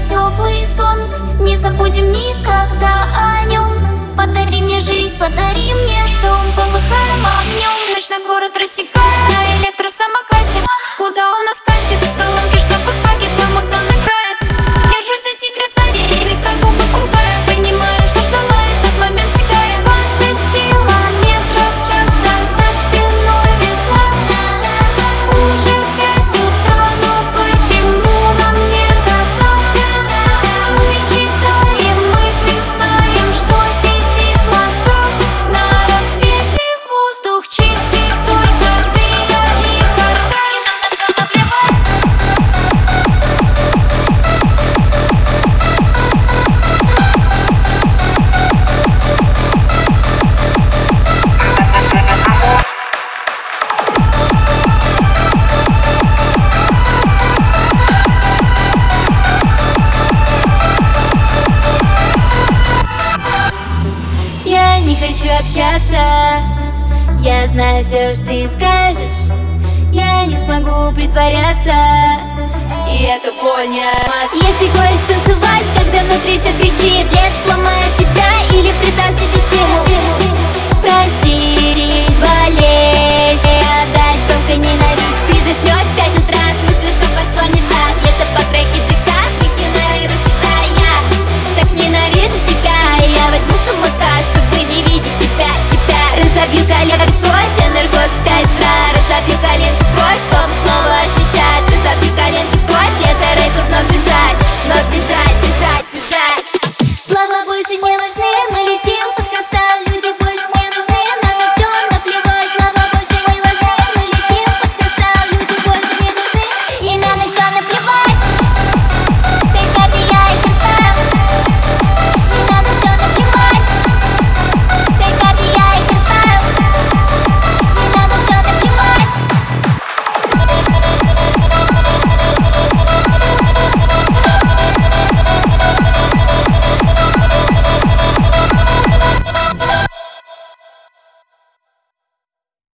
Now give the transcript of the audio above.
теплый сон. Не забудем никогда о нем. Подари мне жизнь, подари мне дом. Полыхаем огнем, ночной город рассекаем на электросамокате. Куда он нас катит? Целунки, чтобы пакет, мой музон играет. Держусь за тебя сзади, и слегка губы кусаю. Понимаю, что ждала этот момент всегда. 20 километров в час, а за спиной весна. Уже 5 утра, но почему нам не до сна? Мы читаем мысли, знаем, что сидит Москва. На рассвете воздух чистый, только ты, я и Хацай. Я не хочу общаться. Я знаю все, что ты скажешь. Я не смогу притворяться, и это боль не. Если хочешь танцевать, когда внутри все кричит,